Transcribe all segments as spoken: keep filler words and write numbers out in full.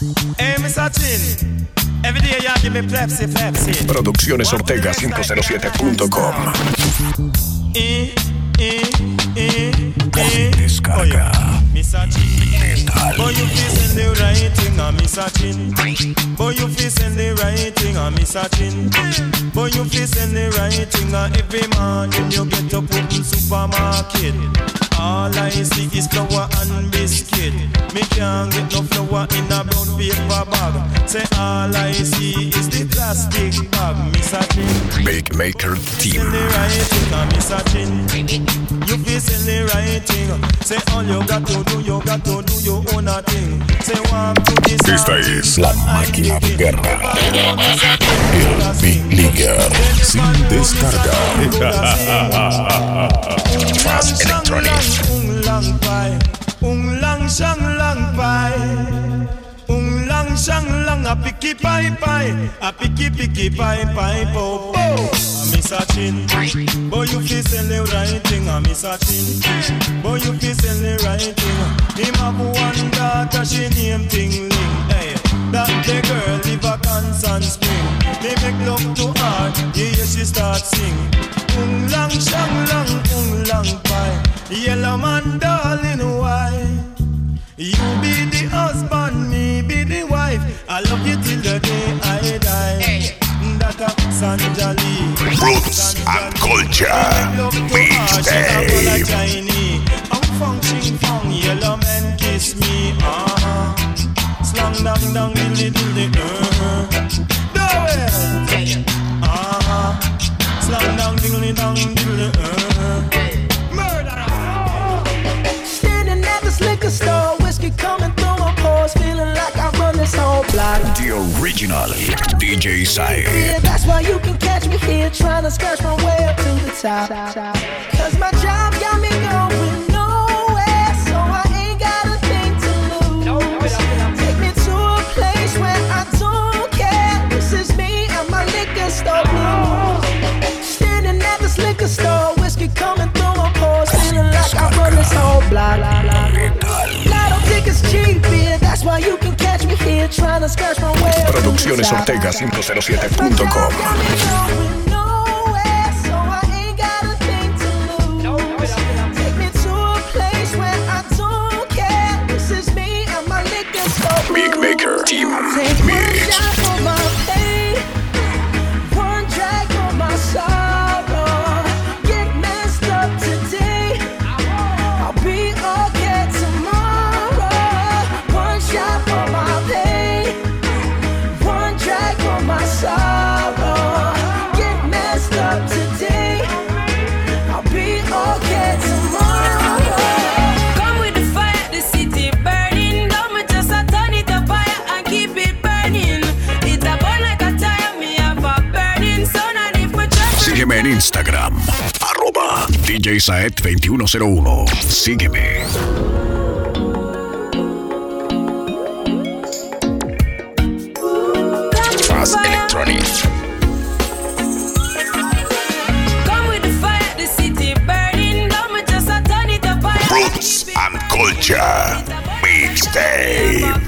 Hey, Mister Chin. Every day you give me Pepsi, Pepsi. Producciones Ortega cinco cero siete punto com. Eh, eh, eh, eh. Descarga. Mister Chin. Boy, you facing the right thing, ah, Mister Chin. Boy, you facing the right thing, ah, Mister Chin. Boy, you facing the right thing, ah. Every morning you get up in supermarket. All I see is flour and biscuit. Me can't get no flour in a brown paper bag. Say all I see is the plastic bag, Mister Chin. Big Maker Team. The right thing, ah, Mister Chin. You facing the right thing. Say all you got to do, you got to do your own thing. Say walk to this. Esta es la máquina de guerra. El Big Leaguer sin descarga. Fast Electronics. Ung lang pai, ung lang shang lang pai, ung lang shang lang a picky pai pai, a picky picky pai pai po po. A Mister Chin, boy you fi sell the right thing. A Mister Chin, boy you fi sell the right thing. Him have one daughter, she name Ting Ling. Hey, that the girl live a Constant Spring. They make love to her, yeah, yeah she start sing. Ung lang shang lang, ung lang pai. Yellow man, darling, why? You be the husband, me be the wife. I love you till the day I die. Hey. That a Sanjali. Roots and Culture Mixtape. I'm function from yellow man kiss me. Uh-huh. Slang dang dang dilly dilly. Uh-huh. Do it. Uh-huh. Slang dang dilly dang dilly. Uh-huh. Liquor store, whiskey coming through my pores, feeling like I run this whole block. The original D J Said. Yeah, that's why you can catch me here, trying to scratch my way up to the top. Cause my job got me going nowhere, so I ain't got a thing to lose. Take me to a place where I don't care. This is me and my liquor store blues. Standing at this liquor store, whiskey coming through my pores, feeling like I run this whole block. That's why you can catch me here trying to scratch my way up. Producciones Ortega cinco cero siete punto com. Big Maker Team Mix. Sígueme en Instagram, arroba D J Saed veintiuno cero uno. Sígueme. Fast Electronics. Roots and Culture Mixtape.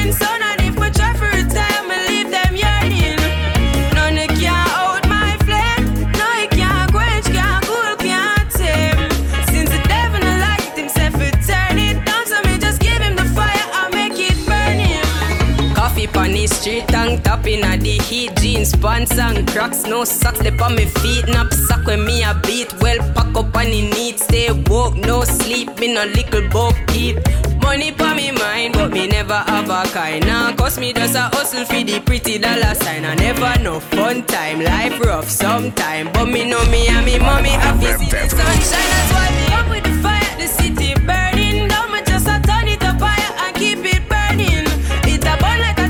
Street tank top in a the heat, jeans, pants and cracks, no socks, lip on me feet, nap sack when me a beat, well pack up on the neat, stay woke, no sleep, me no little book keep, money pa me mind, but me never have a kind, nah, cause me just a hustle for the pretty dollar sign, I never know fun time, life rough sometime, but me know me and me mommy happy see the sunshine, that's why me up with the fire, the city burning, down me just a turn it up higher and keep it burning, it a burn like a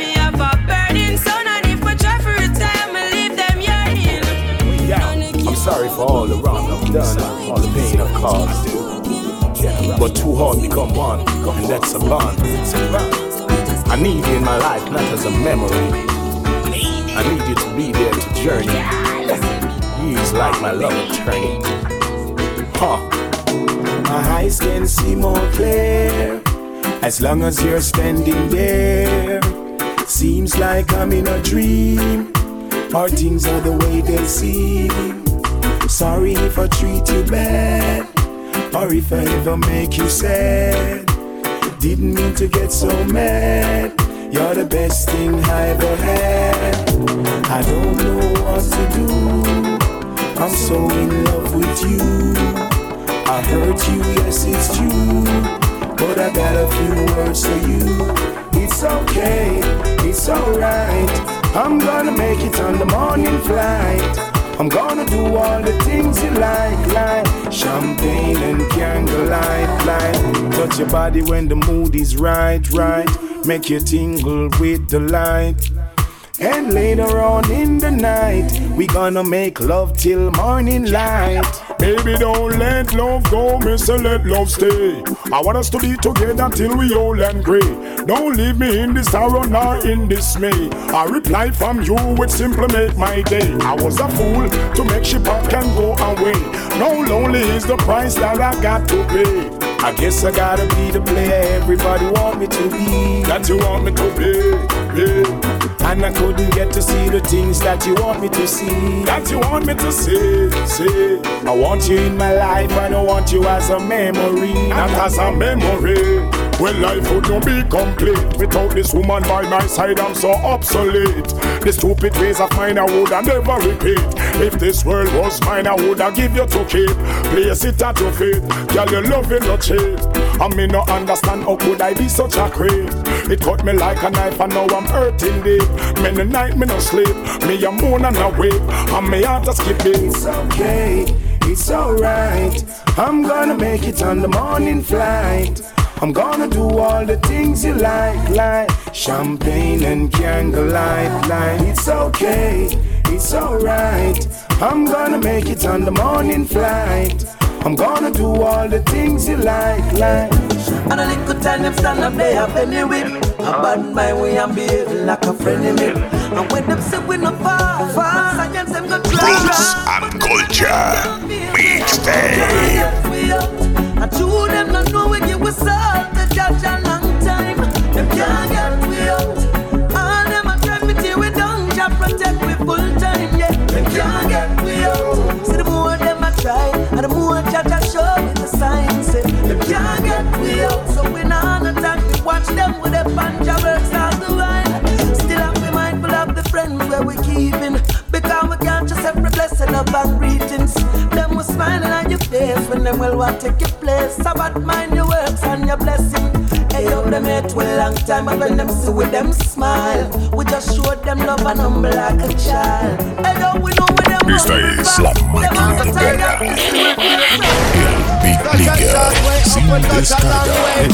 sorry for all the wrong I've done, all the pain I've caused you. But two hearts become one, and that's a bond. I need you in my life, not as a memory. I need you to be there to journey. Years like my love attorney. Huh. My eyes can see more clear as long as you're standing there. Seems like I'm in a dream, or things are the way they seem. Sorry if I treat you bad, or if I ever make you sad. Didn't mean to get so mad. You're the best thing I ever had. I don't know what to do, I'm so in love with you. I hurt you, yes it's true, but I got a few words for you. It's okay, it's alright, I'm gonna make it on the morning flight. I'm gonna do all the things you like, like champagne and candlelight, like touch your body when the mood is right, right. Make you tingle with delight. And later on in the night, we gonna make love till morning light. Baby, don't let love go, mister, let love stay. I want us to be together till we old and grey. Don't leave me in this sorrow nor in dismay. A reply from you would simply make my day. I was a fool to make she pop and go away. No, lonely is the price that I got to pay. I guess I gotta be the player everybody want me to be. That you want me to be, yeah. And I couldn't get to see the things that you want me to see. That you want me to see, see. I want you in my life, I don't want you as a memory. Not as a memory. Well, life would not be complete without this woman by my side, I'm so obsolete. The stupid ways of mine I would I never repeat. If this world was mine, I would I give you to keep. Place it at your feet, girl, your love is not cheap. I may not understand how could I be such a creep. It cut me like a knife and now I'm hurting deep. Many night me no sleep, me a moan and a weep, and me heart a skip it. It's okay, it's alright, I'm gonna make it on the morning flight. I'm gonna do all the things you like, like champagne and candlelight, like it's okay, it's alright, I'm gonna make it on the morning flight. I'm gonna do all the things you like, like. And a little time them stand up there up anyway. A bad mind we am behaving like a friend of me. And when them say we no far, far, science them go try. Roots and culture mixtape. And two them not know when you was up the judge a long time. Them can't get we out. All them a try to tear we down, just protect we full time. Yeah, them can't get we out. See the more them a try, and the more judge a show me the signs. Say them can't get we out, so we not on attack. We watch them with their panja works all the while. Still have to be mindful of the friends where we keeping, because we can't just every blessing of our greetings. Them was smiling on your face when them will want to take your place. So bad mind your works and your blessing. Hey yo, them hate we long time, but when them see with them smile, we just show them love and humble like a child. Hey yo, we know where them Esta es la máquina de guerra. El Big Leaguer sin descarga.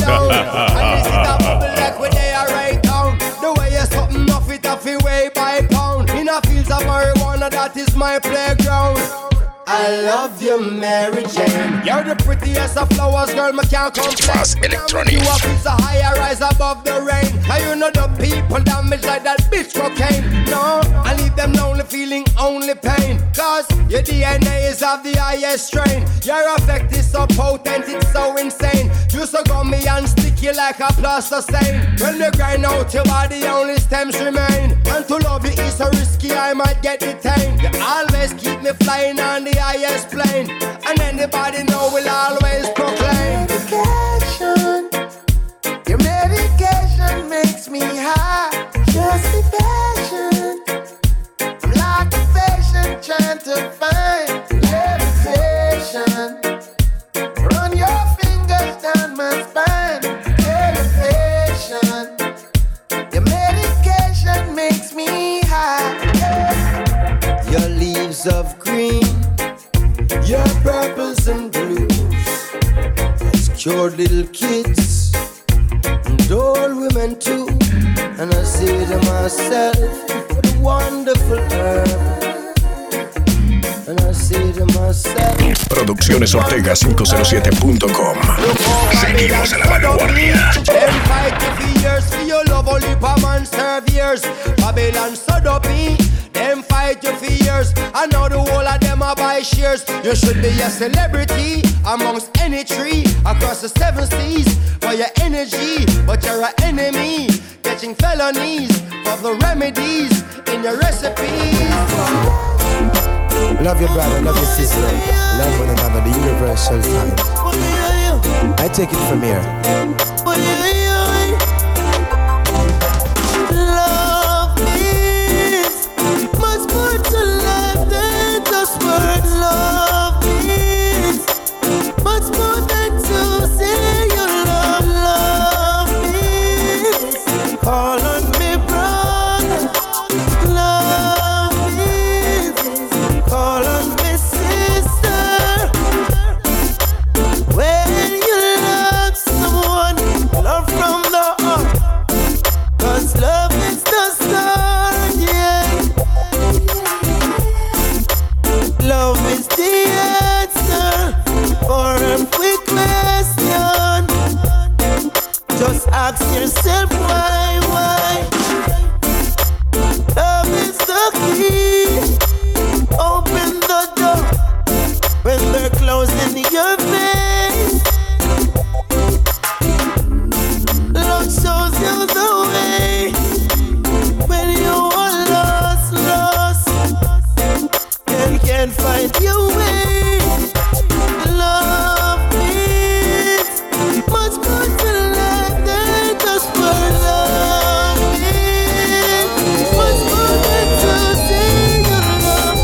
The way you something off it off your way by pound. In a fields of marijuana, that is my playground. I love you, Mary Jane. You're the prettiest of flowers, girl, me can't complain. Fast electronics. You up is a higher rise above the rain. And you know the people damage like that bitch cocaine. No, I leave them lonely, feeling only pain. Cause your D N A is of the highest strain. Your effect is so potent, it's so insane. You so gummy and sticky like a plaster stain. When you grind out your body, only stems remain. And to love you is so risky, I might get detained. You always keep me flying on the highest plane, and anybody know will always proclaim. Medication, your medication makes me high. Just the passion, I'm like a patient trying to find levitation. Run your fingers down my spine. Elevation, your medication makes me high. Your leaves of green, your purples and blues, has cured little kids and old women too. And I say to myself, what a wonderful herb. And I say to myself, Producciones Ortega cinco cero siete punto com. Seguimos en la vanguardia. them fight for years for your love, only for man serve years. Babylon stood up me. Them fight you for years. I know the whole of them a wanna buy shares. You should be a celebrity amongst any tree across the seven seas for your energy, but you're an enemy, catching felonies for the remedies in your recipes. Love your brother, love your sister, love one another, the universal sign. I take it from here. Love is much more to life than just words. Love is much more than to say you love. Love is call on me, brother. Love is call on me, sister. When you love someone, love from the heart. 'Cause love is the start, yeah. Love is the answer for every question. Just ask yourself why, why. Love is the key. Open the door when they're closing your face. Love shows you the way when you are lost, lost, and can't find your way. Love is much more to life than just for love is much more than to say you love.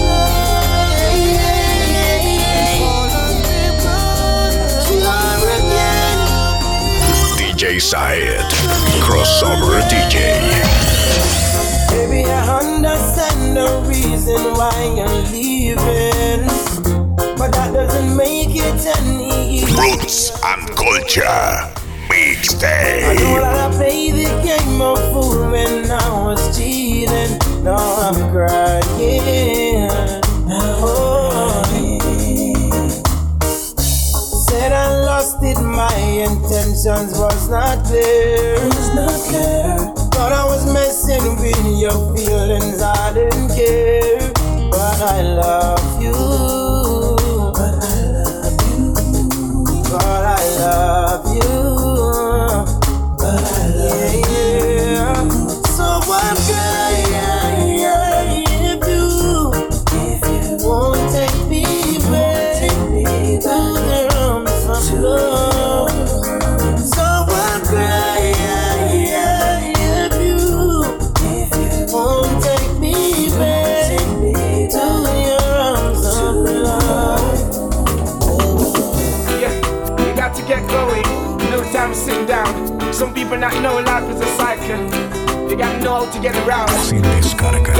D J Syed, crossover D J. Baby, I understand the reason why you're leaving, but that doesn't make it any easier. Roots and Culture I know Mixtape. that I played the game of fool when I was cheating. Now I'm crying. Oh, said I lost it, my intentions was not clear. Was not clear. Thought I was messing with your feelings, I didn't care. But I love you. But I love you. But I love you. But I love you. So I'm crying if you, if you won't take me back to the arms of love. So I'm crying if you, if you won't take me back to the arms of love. Yeah, you got to get going. No time to sit down. Some people not know life is a cycle. You gotta know how to get around. Sin descarga.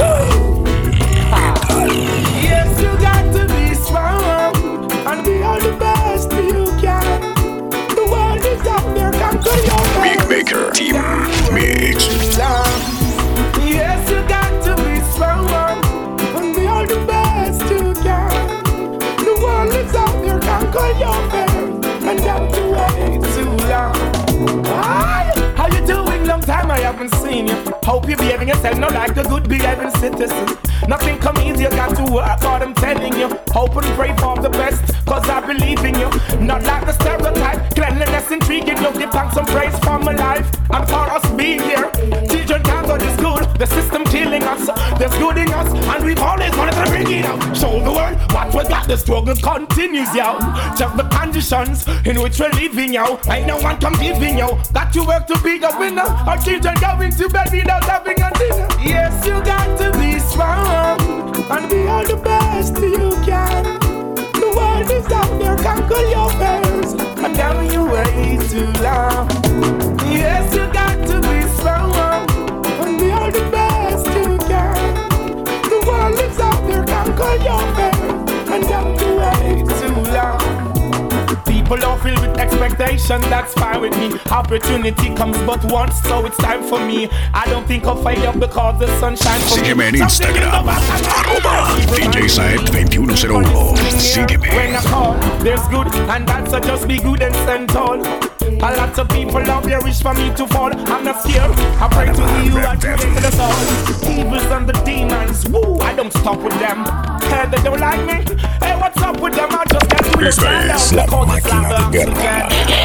Yes, you got to be strong and be all the best you can. The world is out there, conquer your Big Maker Team Mix. Yes, you got to be strong and be all the best you can. The world is out there, conquer your fears, and don't you wait too long. Hi, how you doing? Long time I haven't seen you. Hope you're behaving yourself not like a good behaving citizen. Nothing come easy, you got to work hard, I'm telling you. Hope and pray for the best, cause I believe in you. Not like the stereotype, cleanliness intriguing you. Give thanks and praise for my life and for us being here. Children can't go to school, the system killing us. There's good in us, and we've always wanted to bring it out. Show the world what we got, the struggle continues, yo. Check the conditions in which we're living, yo. Ain't no one competing, yo. Got to work to be a winner. Our children going to bed without having a dinner. Yes, you got to be strong and be all the best you can. The world is out there, conquer your fears, and don't you wait too long. Yes, you got to be strong and be all the best you can. The world is out there, conquer your fears, and don't you wait too long. People are filled with expectation, that's fine with me. Opportunity comes but once, so it's time for me. I don't think I'll fade up because the sun shines for Sígueme me. en Instagram, arroba D J Syed veintiuno cero uno. Sígueme. When I call, there's good and bad, so just be good and stand tall. A lot of people out there wish for me to fall. I'm not scared, I pray to you and pray to the soul. Evils and the demons, woo, I don't stop with them. heard they don't like me. Hey, what's up with them? I just can't do this. Esta es la máquina de guerra.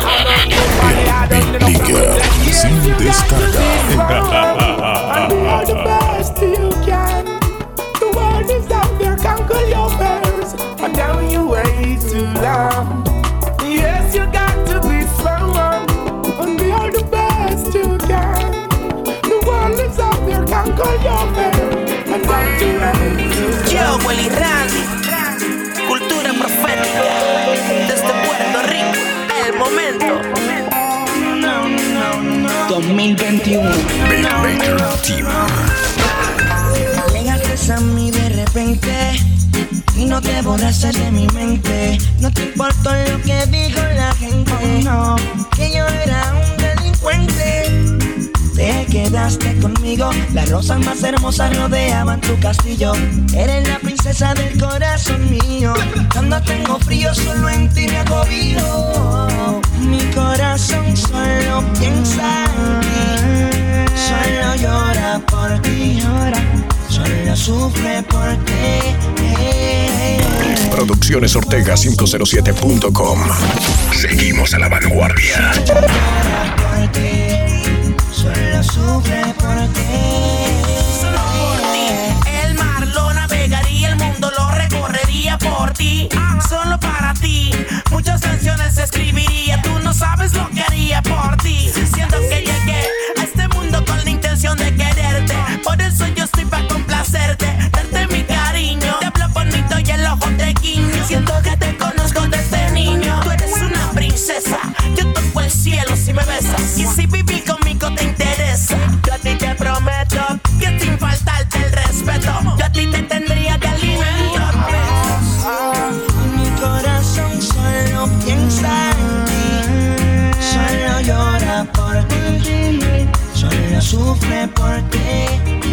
El Big sin descarga. And be all the best you can. The world is out there, conquer your fears. And down you way too long. Yes, you got to be strong. And be all the best you can. The world is out there, conquer your fears. And down you way too long. Yo, Willy Randy, cultura profética. Desde Puerto Rico, el momento. No, no, no. dos mil veintiuno. Beatmaker Team. Llegaste a mí de repente y no te borraste de mi mente. No te importó lo que dijo la gente. No, que yo era un delincuente. Te quedaste conmigo, las rosas más hermosas rodeaban tu castillo. Eres la princesa del corazón mío. Cuando tengo frío solo en ti me acobijo. Mi corazón solo piensa en ti. Solo llora por ti, llora. Solo sufre por ti. Producciones Ortega cinco cero siete punto com. Seguimos a la vanguardia. Llora por ti. Solo sufre por ti. Solo por ti. El mar lo navegaría, el mundo lo recorrería por ti. Solo para ti. Muchas canciones escribiría. Tú no sabes lo que haría por ti. Siento que llegué a este mundo con la intención de quererte. Por eso yo estoy para complacerte. Darte mi cariño. Te hablo bonito y el ojo te guiño. Siento que te conozco desde niño. Tú eres una princesa. Yo toco el cielo si me besas. Y si vivir conmigo te interesa. Yo a ti te prometo que sin faltarte el respeto, yo a ti te tendría de alimento. Mi corazón solo piensa en ti. Solo llora por ti. Solo sufre por ti.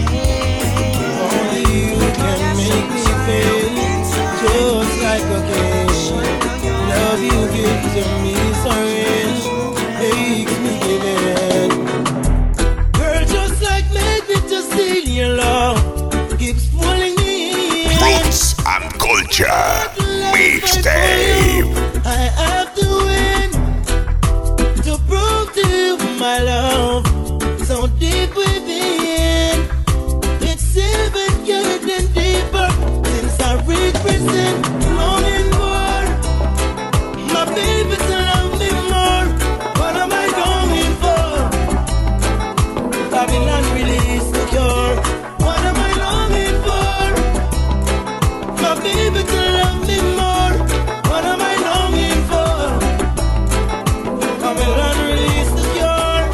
Only you can make me feel just like a king. Love you gives to me so real, makes me give it. Girl, just like magnet, just steal your love, keeps pulling me in. Roots and Culture Mixtape. I have to win to prove to you my love so deep within. It's seven years and deeper since I represent longing for my baby to love me more. What am I longing for? Babylon release the cure. What am I longing for? My baby to love me more. What am I longing for? Babylon release the cure.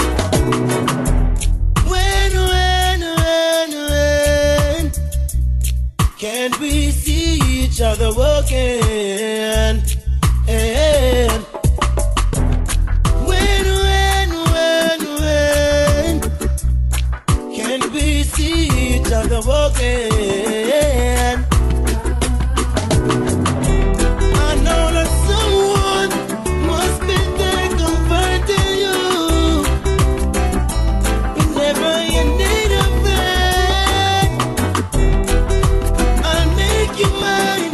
When, when, when, when can't we see each other walking? And when, when, when, when can't we see each other walking? I know that someone must be there comforting you whenever you need a friend. I'll make you mine.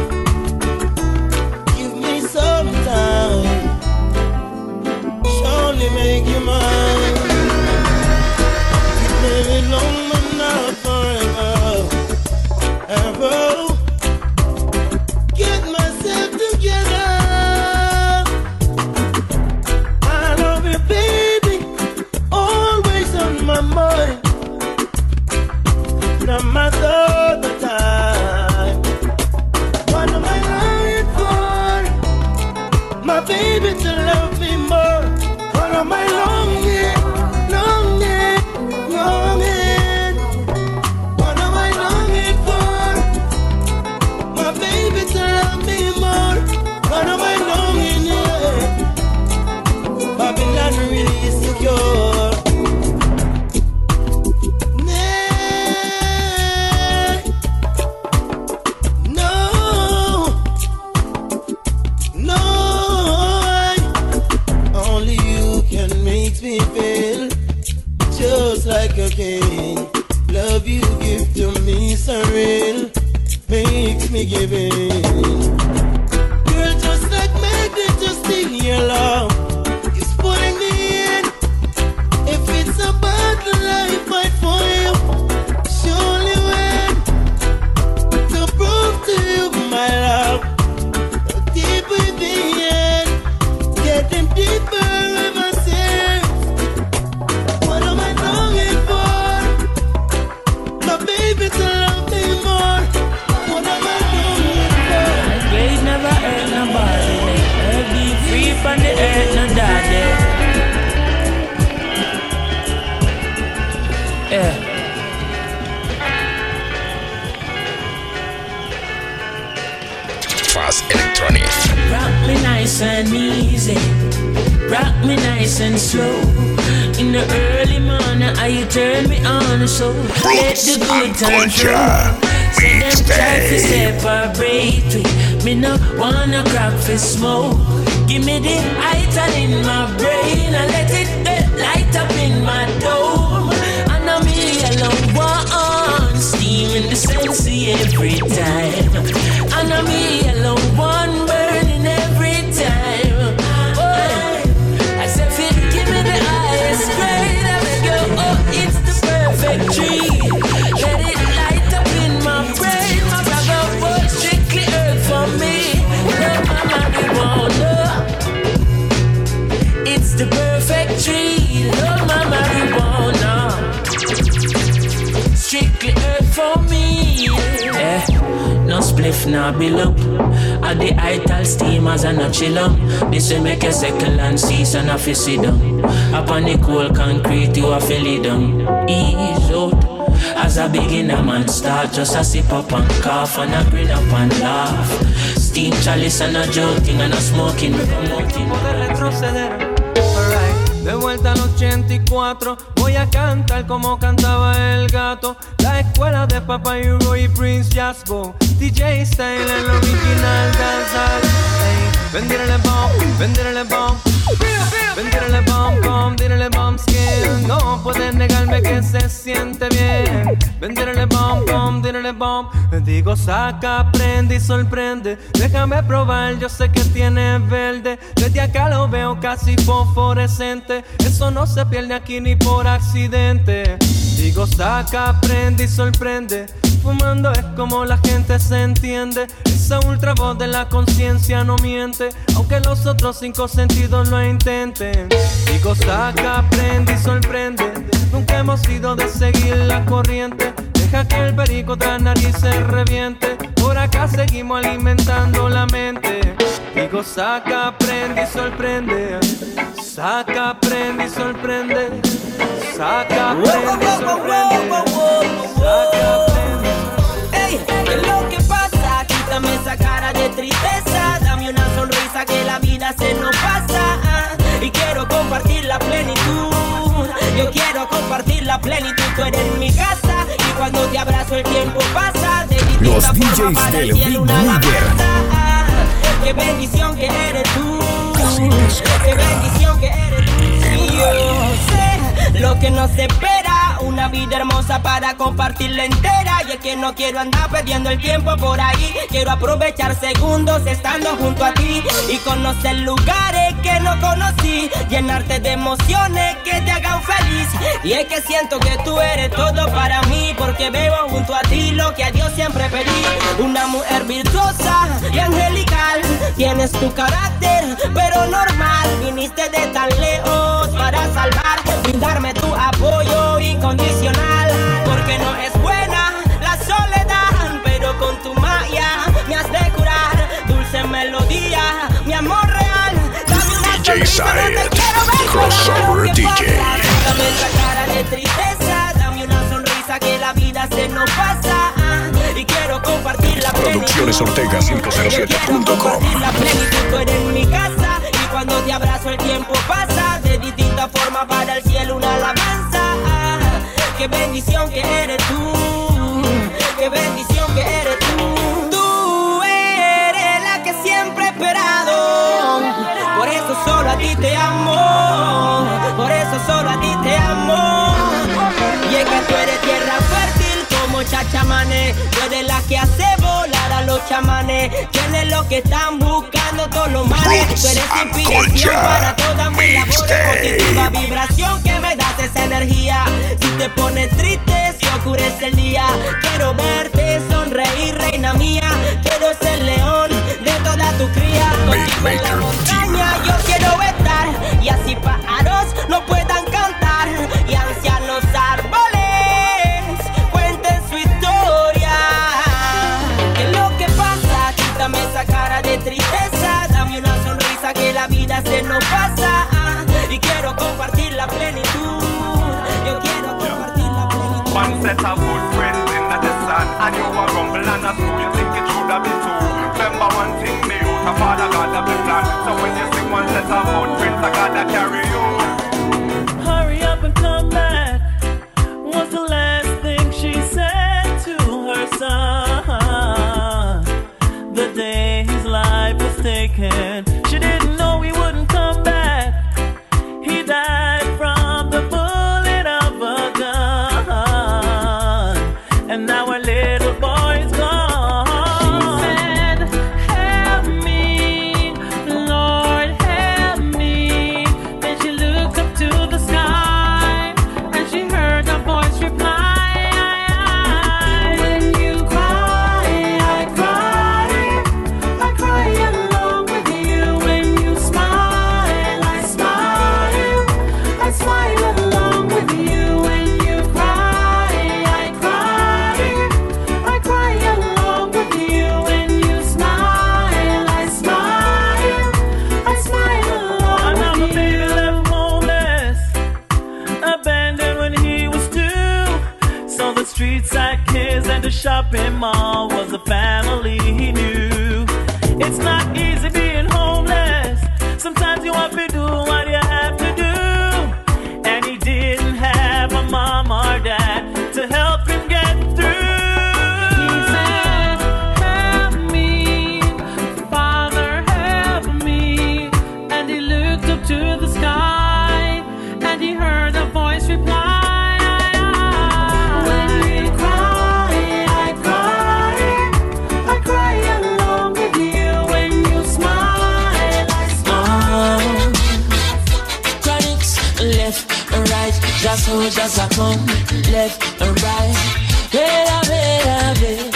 Give me some time. Surely make you mine. Maybe long but not forever. Ever. Get myself together. I love you, baby. Always on my mind. No matter the time. What am I longing for? My baby to love me more. What am I longing, longing, longing? What am I longing for? My baby to love me more. What am I longing, yeah? Babylon release the cure. No, no, only you can make me feel just like a king. Love you give to me so real, makes me give in. Girl, just like magnet, just in your love is pulling me in. If it's a battle I fight for you, surely win. To prove to you my love, deep within, getting deeper ever since. What am I longing for? My baby to love me more. What am I longing for? My grave never hurt nobody. I'll be free from the earth, no daddy. Yeah. Fast Electronic. Rock me nice and easy, rock me nice and slow. In the early morning, how you turn me on so let the good time flow. So them try to separate me, me no wanna crack for smoke. Give me the ital in my brain and let it get light up in my dome. And I'm me alone, one steam in the sensei every time. And I'm me alone, one burning every time. Oh, I said, Phil, give me the highest grade. I beg you, oh, it's the perfect tree. Let it light up in my brain. My brother was strictly earth for me. No, mama, we won't know. It's the perfect tree. No, mama, we won't know. Strictly earth for me. Yeah. No spliff, no below. At the ital steamers and a chill up. This will make a second and cease and a fi sit down. Up on the cold concrete, you a feel it down. Ease out. As a beginner man start, just a sip up and cough and a grin up and laugh. Steam chalice and a joking and a smoking, promoting. De vuelta al ochenta y cuatro, voy a cantar como cantaba el gato. La escuela de Papa Hugo y Prince Jasbo, D J Style, el original danzal. Hey, vendirle bomb, vendirle bomb, vendirle bomb, bomb, vendirle bomb skin. No puedes negarme que se siente bien. Vendirle bomb, bomb, vendirle bomb. Digo saca, prende y sorprende. Déjame probar, yo sé que tiene verde. Desde acá lo veo casi fosforescente. Eso no se pierde aquí ni por accidente. Digo saca, prende y sorprende. Fumando es como la gente se entiende. Esa ultra voz de la conciencia no miente, aunque los otros cinco sentidos lo intenten. Digo saca, prende y sorprende. Nunca hemos ido de seguir la corriente. Deja que el perico tras nariz se reviente. Por acá seguimos alimentando la mente. Digo saca, prende y sorprende. Saca, prende y sorprende. Saca, prende y sorprende. Saca, prende. Ey, ¿qué es lo que pasa? Quítame esa cara de tristeza. Dame una sonrisa que la vida se nos pasa. Y quiero compartir la plenitud. Yo quiero compartir la plenitud. Tú eres mi casa. Y cuando te abrazo el tiempo pasa. De Los D Js del Big Leaguer. Qué bendición que eres tú. Qué bendición que eres tú. Y yo sé lo que nos espera. Una vida hermosa para compartirla entera. Y es que no quiero andar perdiendo el tiempo por ahí. Quiero aprovechar segundos estando junto a ti. Y conocer lugares que no conocí. Llenarte de emociones que te hagan feliz. Y es que siento que tú eres todo para mí. Porque veo junto a ti lo que a Dios siempre pedí. Una mujer virtuosa y angelical. Tienes tu carácter pero normal. Viniste de tan lejos para salvar. Brindarme tu apoyo incondicional. Porque no es buena la soledad, pero con tu magia me has de curar. Dulce melodía, mi amor real. Dame una D J Syed, crossover D J. Dame esa cara de tristeza. Dame una sonrisa que la vida se nos pasa. Y quiero compartir la plenitud. Producciones Ortega cinco cero siete punto com. La plenitud, tú eres mi casa. Y cuando te abrazo el tiempo pasa. De distinta forma para el cielo una alabanza. Qué bendición que eres tú. Qué bendición que eres tú. Tú eres la que siempre he esperado. Por eso solo a ti te amo. Por eso solo a ti te amo. Y es que tú eres tierra fértil como Chachamané. Tú eres la que hace volar los chamanes. ¿Quién es lo que están buscando todos los manes? Tú eres inspiración para todas mis labores. Positiva vibración que me das esa energía. Si te pones triste, si oscurece el día, quiero verte sonreír, reina mía. Quiero ser león de toda tu cría. Contigo en la montaña yo quiero estar, y así pájaros no puedan cantar, y ancianos árboles cuenten su historia. ¿Qué es lo que pasa? Quítame esa cara de tristeza, dame una sonrisa que la vida se nos pasa, y quiero compartir la plenitud. Yo quiero compartir la plenitud. One set of good friends in the sun, and you are rumble and a screw, you think it should have been two. Remember one thing, me out a father God of the plan. So when you see one set of good friends, I gotta carry you. Hurry up and come back was the last thing she said to her son. The day his life was taken, she didn't know he wouldn't come back. He died from the bullet of a gun, and now our little boy's gone. She said, help me, Lord, help me. Then she looked up to the sky, and she heard a voice reply, when you cry, I cry, I cry along with you. When you smile, I smile, I smile along with you. When you cry, I cry, I cry along with you. When you smile, I smile, I smile along with you. Another baby left homeless, abandoned when he was two. So the street side kids and the shopping mall was a family he knew. It's not easy being homeless. Sometimes you have to do what you have to do. And he didn't have a mom or dad to help him get through. He said, help me, Father, help me. And he looked up to the sky, and he heard a voice reply, when you cry, I cry, I cry along with you. When you smile, I smile. Chronics, left and right, just how just a come, left and right. Better, better, better.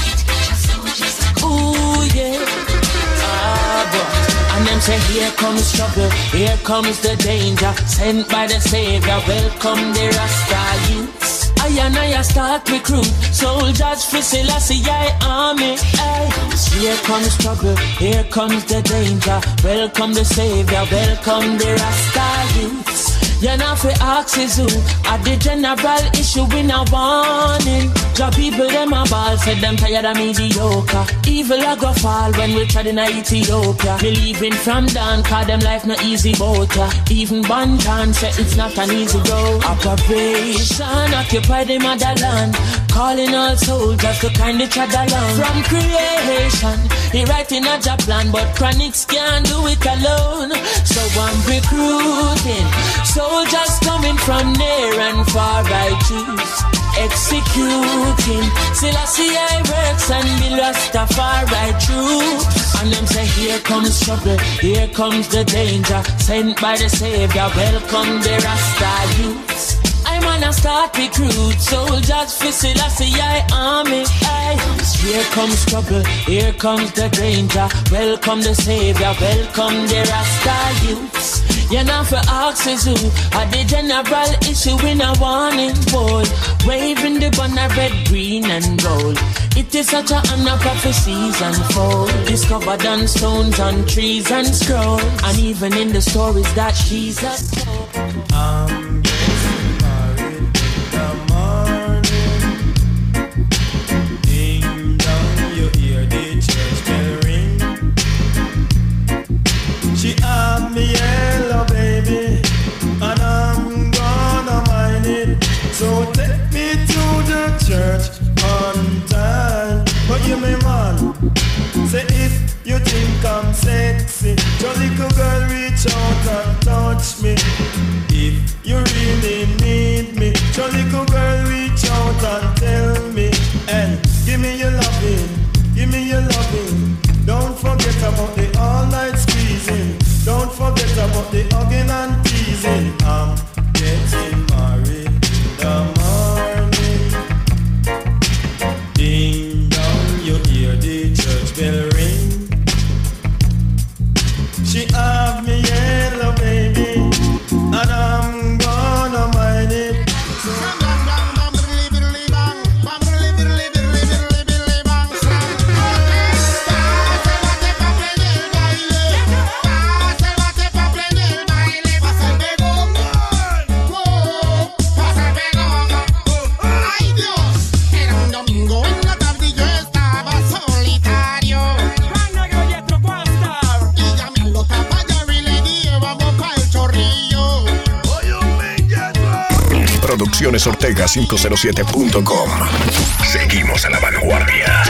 Ooh, yeah. Ah, boy. And them say, here comes trouble, here comes the danger, sent by the Savior, welcome the Rasta youths. I and I start recruit soldiers for Selassie I army. Ay. Here comes trouble, here comes the danger, welcome the Savior, welcome the Rasta youths. You know for axes who at the general issue in a warning. Job people them a ball, said them tired of mediocre. Evil a go fall when we tried in a Ethiopia. Believing from down, cause them life no easy boat ya. Even Bantan said it's not an easy go. Operation occupy the motherland, calling all soldiers to kind each other along. From creation, he writing a job plan, but Chronics can't do it alone. So I'm recruiting soldiers coming from near and far, I choose executing Selassie I works and be Rastafari true. And them say here comes trouble, here comes the danger, sent by the Savior, welcome the Rasta youths. I'm on a start recruit soldiers for Selassie I army. Aye. Here comes trouble, here comes the danger, welcome the Savior, welcome the Rasta youths. You know for axes who are the general issue in a warning boy, waving the banner red, green and gold. It is such a honor prophecies unfold, discovered on stones, on trees and scroll, and even in the stories that Jesus told. I'm getting married in the morning. Ding dong, you hear the church bell ring. She had me yellow baby, and I'm gonna mind it. So take me to the church on time. But you me man, say if you think I'm sexy, your little girl reach out and touch me. If you really need me, your little girl reach out and tell me, and give me your loving, give me your loving. Don't forget about the all-night squeezing. Don't forget about the hugging and teasing. I'm getting married in the morning. Ding dong, you hear the church bell ring. She have me yellow baby, and I'm gonna mind it. Producciones Ortega cinco cero siete punto com. Seguimos a la vanguardia.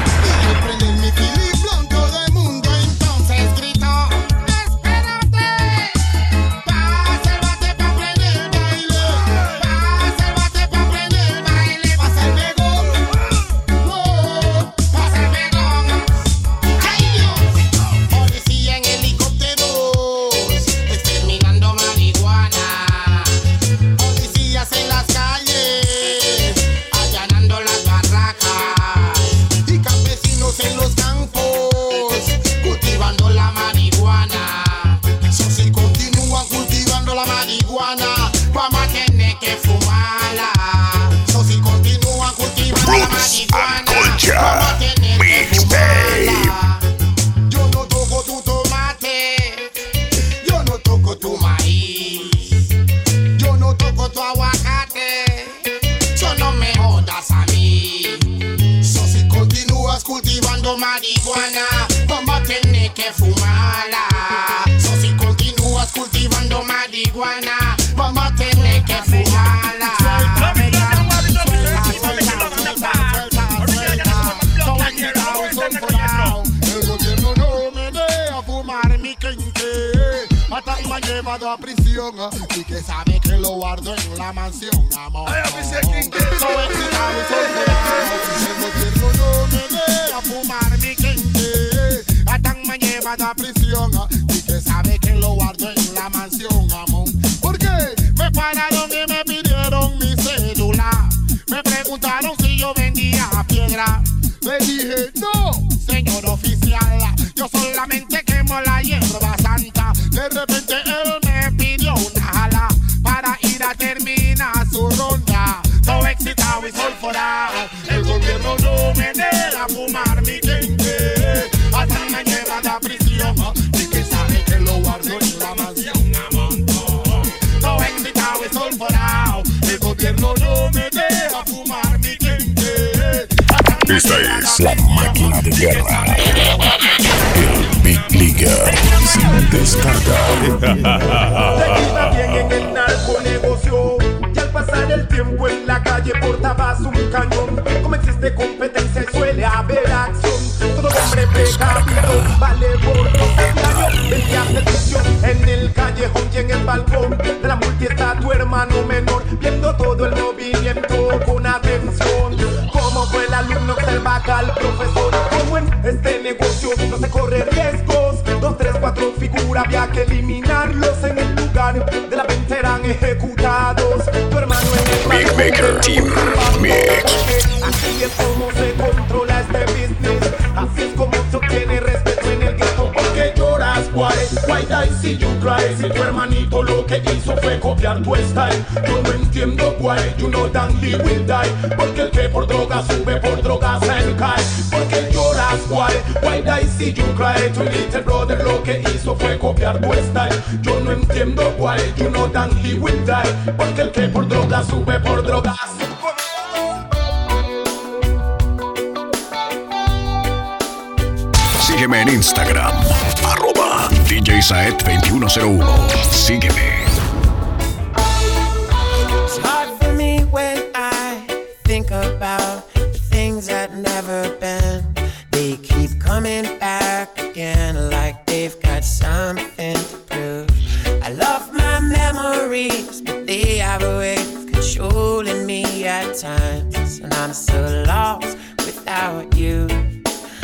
Marihuana, vamos a tener que fumarla. So, si continúas cultivando marihuana, vamos a tener que fumarla. El gobierno no me deja fumar mi quinque. Hasta me ha llevado a prisión y que sabe que lo guardo en la mansión, amor. So excitado y solterado. El gobierno no me deja fumar mi quinque. Hasta me ha llevado a prisión y que sabe que lo guardo en la mansión, amor. ¿Por qué? Me pararon y me pidieron mi cédula. Me preguntaron si yo vendía piedra. Le dije no, señor oficial, yo solamente quemo la hierba santa. De repente él me pidió una jala para ir a terminar su ronda. Todo excitado y solforado, el gobierno no me deja fumar mi quinque. Hasta me lleva a la prisión y que sabe que lo guardo en la mansión a montón. Todo excitado y solforado, el gobierno no me deja fumar mi quinque. Esta es la máquina de guerra. El Big Leaguer sin descarga. Seguimos bien en el narconegocio. Y al pasar el tiempo en la calle portabas un cañón. Como existe competencia y suele haber acción. Todo hombre precavido vale por doce años. Vendías servicio en el callejón y en el balcón de la multi está tu hermano menor, viendo todo el movimiento con atención. Como fue el alumno observa al profesor. Como en este negocio no se corre riesgos. Dos, tres, cuatro figuras había que eliminarlos. En el lugar de la venta eran ejecutados. Tu hermano en el Big Maker Team Mix. Así es como se controla este business. Así es como se obtiene respeto en el gueto. Porque lloras, why, why die si you cry? Si tu hermanito lo que hizo fue copiar tu style. Yo no entiendo why, you know that he will die. Porque el que por drogas sube, por drogas él cae. Porque lloras, why, why die si you cry? Tu little brother lo que hizo fue copiar tu style. Yo no entiendo why, you know that he will die. Porque el que por drogas sube, por drogas. Sígueme en Instagram, arroba D J Saet veintiuno cero uno. Sígueme. It's hard for me when I think about the things that never been. They keep coming back again like they've got something to prove. I love my memories, but they have a way of controlling me at times. And I'm so lost without you.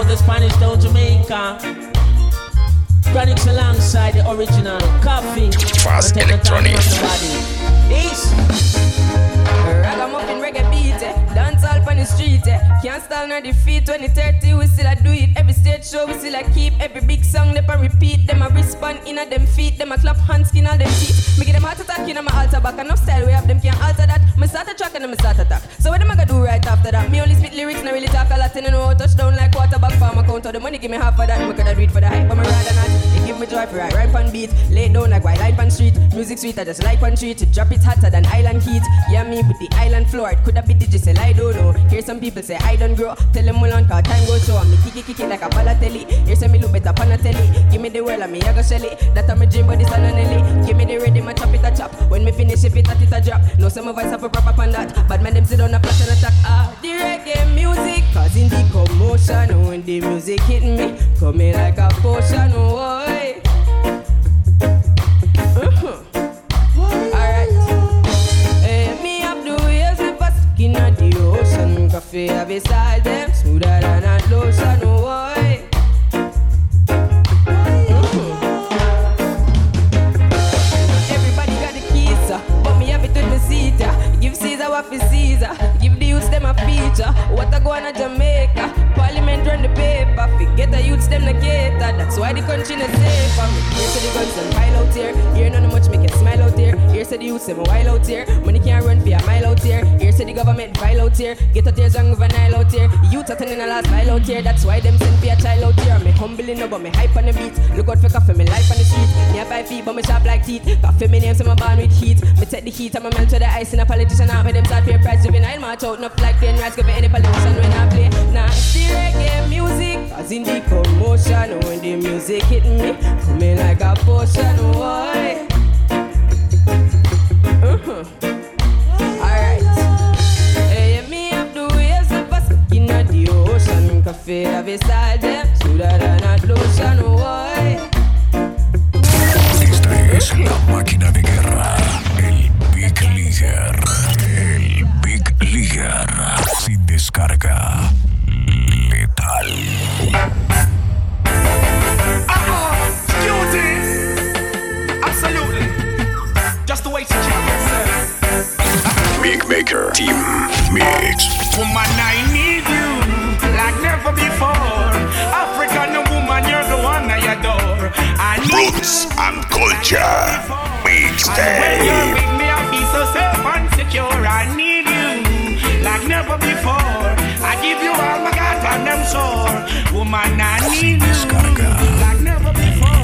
out the Spanish Town, Jamaica. Chronics alongside the original Coffee. Fast Electronics. East. Ragamuffin reggae beat, eh. Dance all on the street, eh. Can't stall nor defeat. twenty thirty we still a do it. Every stage show we still a keep. Every big song they a repeat. Them a respond in a them feet. Them a clap hands skin all them teeth. Me give them heart attack in a my altar back. Enough style we have them can't alter that. Me start a track and then me start attack. So what them a gonna do right after that? Me only spit lyrics, not really talk a lot. And I know touchdown like quarterback farm account. All the money give me half of that. Me coulda do it for the hype, but me rather not. It give me joy for right rhyme pan beat. Lay down like white line pan street. Music sweet I just like one treat. Drop it hotter than island heat. Yeah me with the island floor. It coulda be digital, I don't know. Hear some people say I don't grow. Tell them all on cause time goes so. Me kick it kick it like a Balotelli. Here say me look better pan a telly. Give me the world and me I go sell it. That a me dream but this a no Nelly. Give me the ready my chop it a chop. When me finish if it a it a drop. No some of us have a proper pan that. But man them sit down a flash and attack. Ah, the reggae music causing the commotion. When the music hit me, coming like a potion. Boy. Uh-huh. Alright. Hey, me have the waves if I skin at the ocean. Coffee have beside them, smoother than a lotion. Boy. Uh-huh. Everybody got the keys, uh, but me have it with me seat. Uh. Give Caesar what for Caesar. Give the youths them a feature. What I go on a Jamaica. Parliament run the paper. Forget the youths them the cater. That's why the country not safe. Here say the guns them pile out here. Here none much make it smile out here. Here say the youths them a while out here. Money can't run for a mile out here. Here say the government vile out here. Get a tears young Nile out here. Youth are turning a last mile out here. That's why them send for a child out here. Me humbling no but me hype on the beat. Look out for coffee me life on the street. Me a five feet but me sharp like teeth. Coffee me name so me born with heat. Me take the heat and me melt to the ice in a politician out with them start pay price. Juvenile march out enough like plain rice. Give me any politician when I play. Nah it's the reggae music causing the commotion. When the music hit me, coming like a potion. Boy. Uh-huh. Alright. Hey, me have the waves of a skin at the ocean. Coffee have beside them, smoother than a lotion. Boy. Esta es la máquina de guerra, el Big Leaguer, el Big Leaguer, sin descarga, letal. Absolutely. Just the way to check yourself. Big Maker Team Mix. Woman, I need you like never before. African woman, you're the one I adore. I need Roots and Culture Mixtape. When you're with me, I'll be so safe and secure. I need you like never before. I give you all my God and I'm sure. Woman, I need you like never before.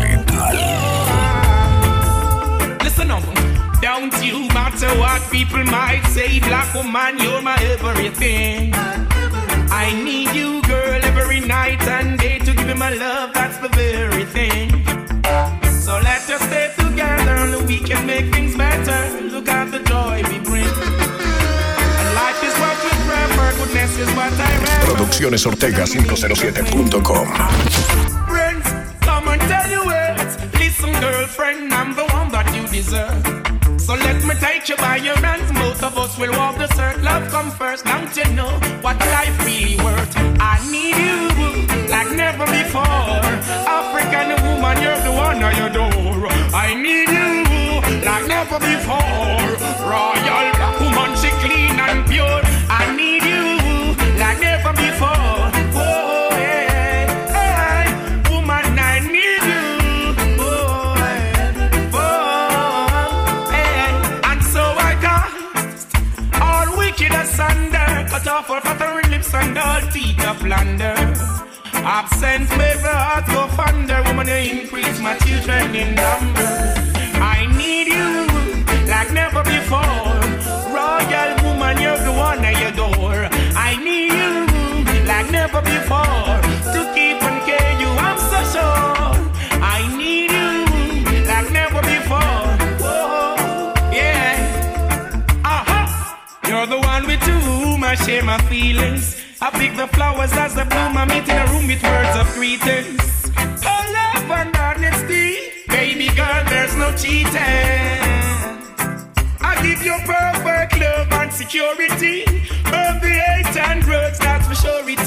Listen up. Don't you matter what people might say, black woman, you're my everything. I need you, girl, every night and day to give you my love, that's the very thing. So let us stay together, we can make things better. Look at the joy we bring. And life is what we prefer, goodness is what I remember. Producciones Ortega cinco cero siete punto com. Friends, come and tell you it. Listen, girlfriend, I'm the one that you deserve. So let me take you by your hands. Both of us will walk the circle. Love come first. Don't you know what life really worth? I need you like never before. African woman, you're the one I adore. I need you like never before. Royal black woman, she clean and pure. I need you like never before. Oh, yeah, hey, woman, I need you. Oh, yeah, oh, yeah. And so I cast all wicked asunder. Cut off all flattering lips and all teeth of plunder. Absence made the heart go fonder. Woman, you increase my children in number. I need you like never before. Royal woman, you're the one I adore. I need you like never before. To keep and care you, I'm so sure. I need you like never before. Whoa, yeah. Aha, you're the one with whom I share my feelings. I pick the flowers as they bloom. I meet in a room with words of greetings. Oh, love and honesty, baby girl, there's no cheating. I give you perfect love and security. Burn the hate and drugs, that's for surety.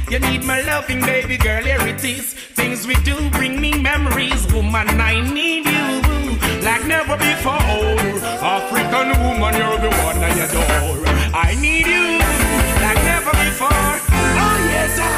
You need my loving, baby girl, here it is. Things we do bring me memories. Woman, I need you like never before. African woman, you're the one I adore. I need you like never before. Oh yes, I,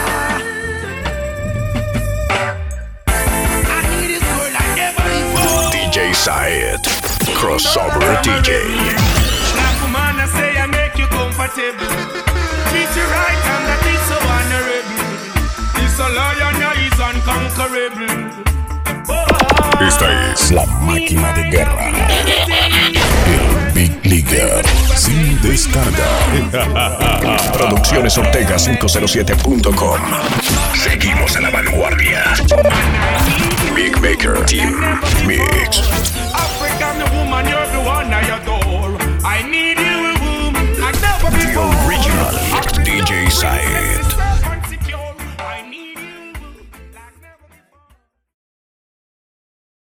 I need this girl like never before. D J Syed, crossover D J. Like woman, I say I make you comfortable. Treat you right and that is so honorable. It's a lion, is unconquerable. Esta es la máquina de guerra, el Big Leaguer, sin descarga. Producciones Ortega cinco cero siete punto com. Seguimos en la vanguardia. Big Maker Team Mix. African woman, you're the one I adore. I need you, I never The original D J Syed.